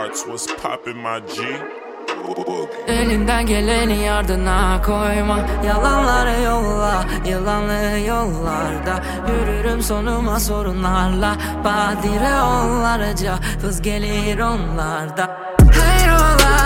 Watts, what's poppin' my G? Elinden geleni yardına koyma, yalanları yolla, yılanlı yollarda yürürüm sonuma sorunlarla. Badire onlarca hız gelir onlarda. Hayrola,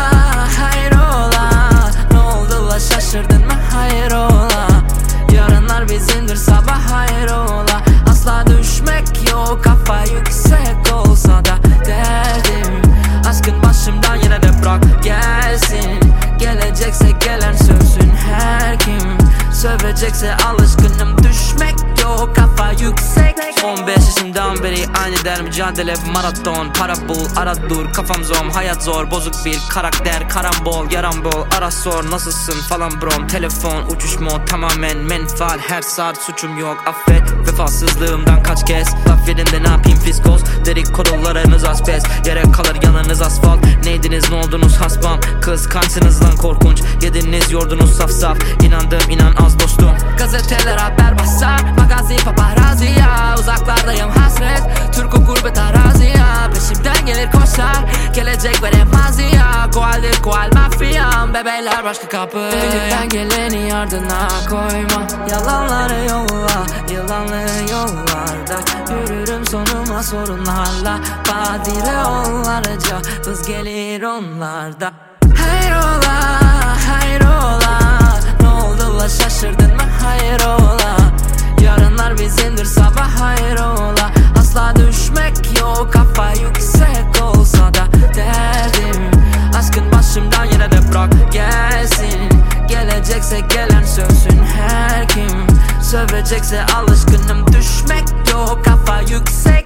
hayrola, ne oldu la şaşırdın mı hayrola? Yarınlar bizimdir sabah hayrola. Asla düşmek yok, kafa yüksek olsa da derdim aşkın başımdan yine de bırak gelsin. Gelecekse gelen sövsün her kim, sövecekse alışkınım düşmek yok, kafa yüksek. 15 yaşından beri aynı der mücadele maraton. Para bul ara dur kafam zom, hayat zor bozuk bir karakter, karambol yarambol ara sor nasılsın falan brom. Telefon uçuş mod tamamen menfaat, her saat suçum yok affet. Vefasızlığımdan kaç kez laf yerinde ne yapayım fiskos. Dedikodularınız asbest, yere kalır yanınız asfalt. Neydiniz ne oldunuz hasbam, kıskançsınız lan korkunç. Yediniz yordunuz saf saf, inandım inan az dostum. Gazeteler haber basar, magazi paparazzi ya. Uzaklardayım hasret, Türk o gurbet arazi ya. Peşimden gelir koşar, gelecek veremez ya. Koaldir koal mafyam, bebeler başka kapı. Elinden geleni yardına koyma, yalanları yolla, yılanlı yollarda yürürüm sonuma sorunlarla. Badire onlarca hız gelir onlarda. Hayrola, hayrola, ne oldu la şaşırdın mı hayrola? Yarınlar bizimdir sabah hayrola. Asla düşmek yok, kafa yüksek olsa da derdim aşkın başımdan yine de bırak gelsin. Gelecekse gelen sövsün her kim, sövecekse alışkınım düşmek yok, kafa yüksek.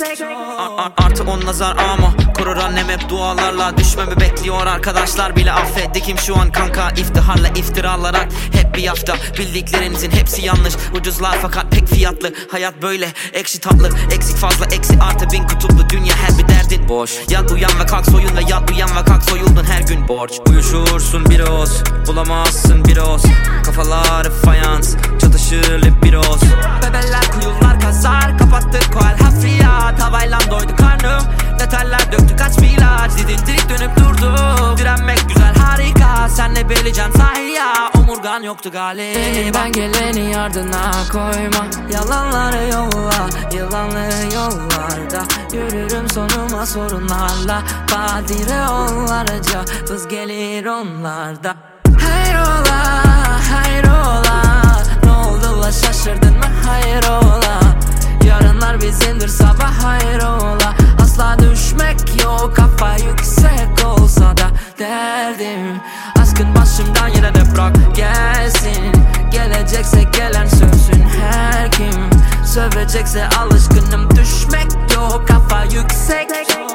Artı 10 nazar ama korur annem hep dualarla. Düşmemi bekliyor arkadaşlar bile affet. Dikim şu an kanka iftiharla iftiralar hep bir hafta. Bildiklerinizin hepsi yanlış, ucuzlar fakat pek fiyatlı. Hayat böyle ekşi tatlı, eksik fazla eksi artı bin kutuplu. Dünya her bir derdin boş. Yat uyan ve kalk soyun ve yat uyan ve kalk soyuldun her gün borç. Uyuşursun bir oz, bulamazsın bir oz. Kafalar fayans, çatışır hep bir oz. Bebeler kuyular kazar, kapattık koal hafriyat. Havayla doydu karnım, detaylar döktü kaç bir ilaç. Didindik dönüp durdu, direnmek güzel harika. Sen ne bileceksin sahi ya, omurgan yoktu galiba. Elinden geleni yardına koyma, yalanları yolla, yılanlı yollarda yürürüm sonuma sorunlarla. Badire onlarca hız gelir onlarda. Hayrola, hayrola, ne oldu la şaşırdın mı hayrola? Yarınlar bizimdir sabah hayrola. Asla düşmek yok, kafa yüksek olsa da derdim aşkın başımdan yine de bırak gelsin. Gelecekse gelen sövsün her kim, sövecekse alışkınım düşmek yok, kafa yüksek.